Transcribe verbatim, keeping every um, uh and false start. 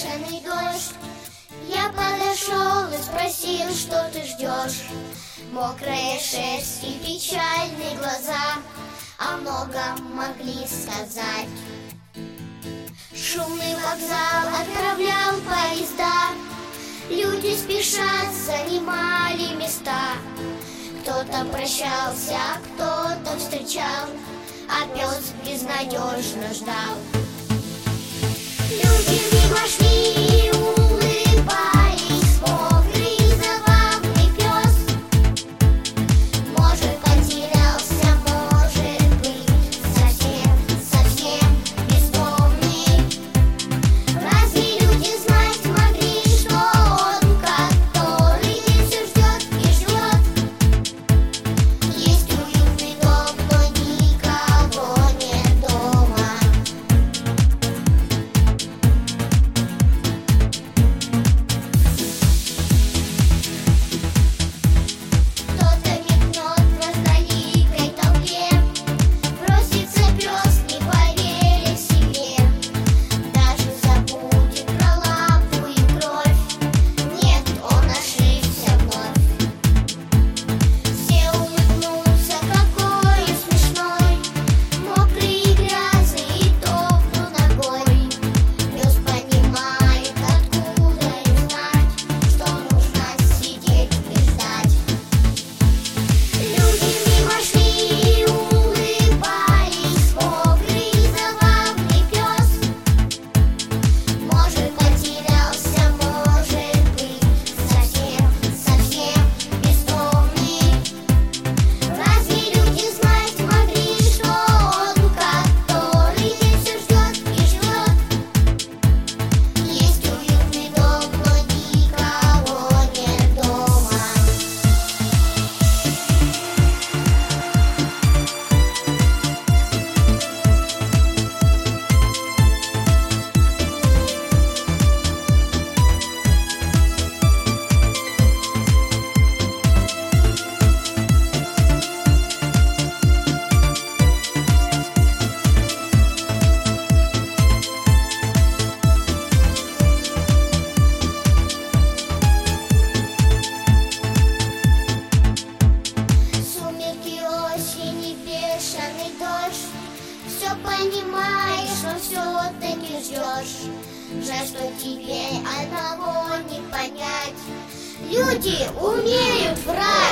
бешеный дождь. Я подошел и спросил, что ты ждешь. Мокрая шерсть и печальные глаза о многом могли сказать. Шумный вокзал отправлял поезда, люди спеша занимали места. Кто-то прощался, кто-то встречал, а пес безнадежно ждал. Люди мимо шли и улыбались, мокрый забавный пес. Может, потерялся, может быть, совсем, совсем бездомный. Разве люди знать могли, что он, который все ждет и ждет? Есть уютный дом, но никого нет дома. Кто-то мигнет в разноликой толпе, бросится пес, не поверив себе. Даже забудет про лапу и кровь, нет, он ошибся вновь. Все улыбнутся, какой смешной, мокрый и грязный, и топнут ногой. Пес понимает, откуда им знать, что нужно сидеть и ждать. Люди мимо шли и улыбались, мокрый забавный пес. Может, потерялся, может быть, совсем, совсем бездомный. Разве люди знать могли, что он, который все ждет и живет? Есть уютный дом, но никого нет дома. Сумерки осени, бешеный дождь. Все понимаешь, но все-таки ждешь. Жаль, что теперь одного не понять. Люди умеют врать.